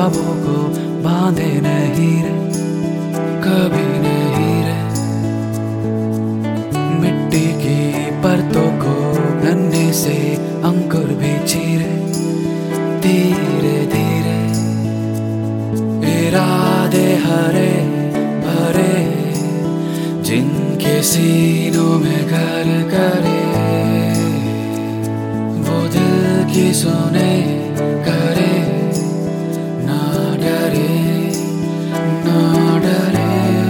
ख्वाबों को बांधे नहीं रे, कभी नहीं रे। मिट्टी की परतों को नन्हे से अंकुर भी चीरे, धीरे धीरे। इरादे हरे भरे जिनके सीनों में घर करे, वो दिल की सुने करे, ना डरे ना डरे।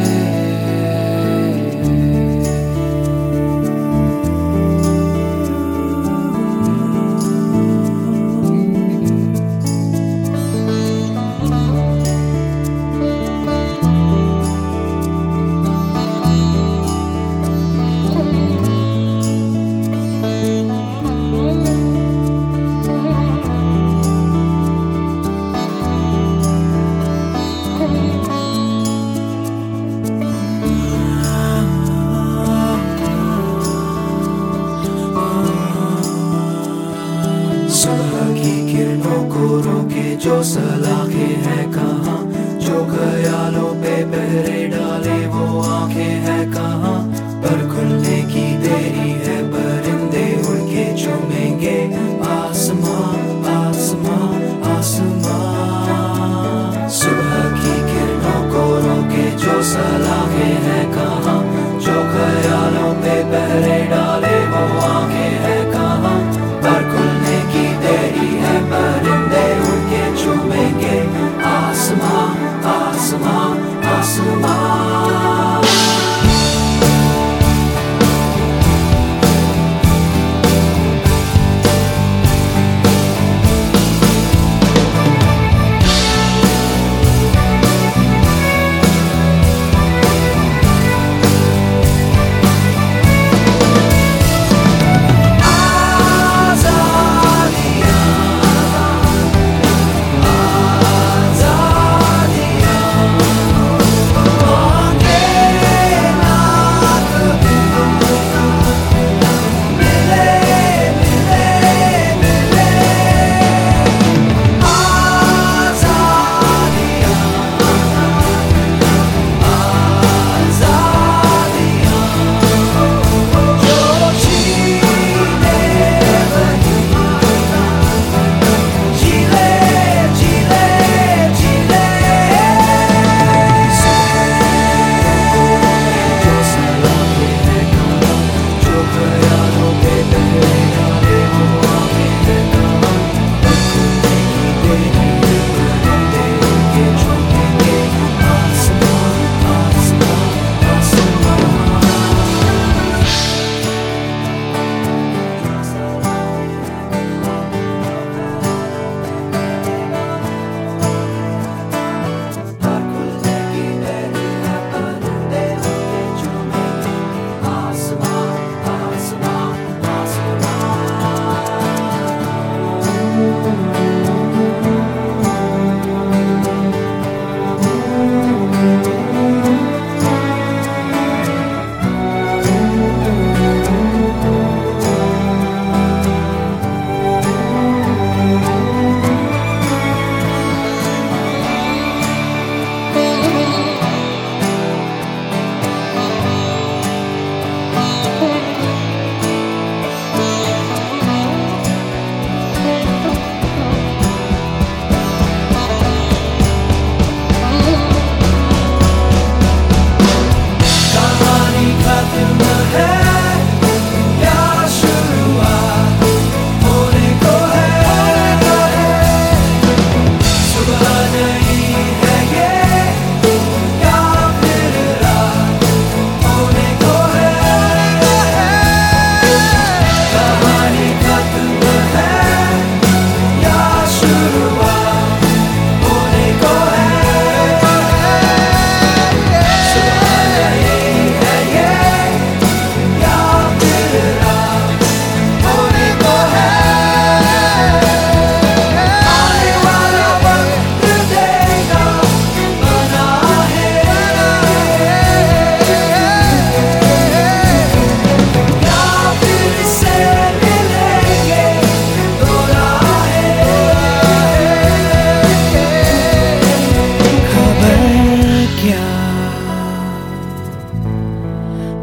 सुबह की किरणों को रोके जो सलाखें हैं कहाँ, जो ख्यालों पे पहरे डाले वो आंखें हैं कहाँ। पर खुलने की देरी है, परिंदे उड़ के चूमेंगे आसमां आसमां आसमां। सुबह की किरणों को रोके जो सलाखें हैं कहाँ, जो ख्यालों पे पहरे डाले वो आंखें हैं कहाँ। पर खुलने की देरी है, परिंदे उड़ के चूमेंगे आसमां आसमां आसमां।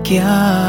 क्या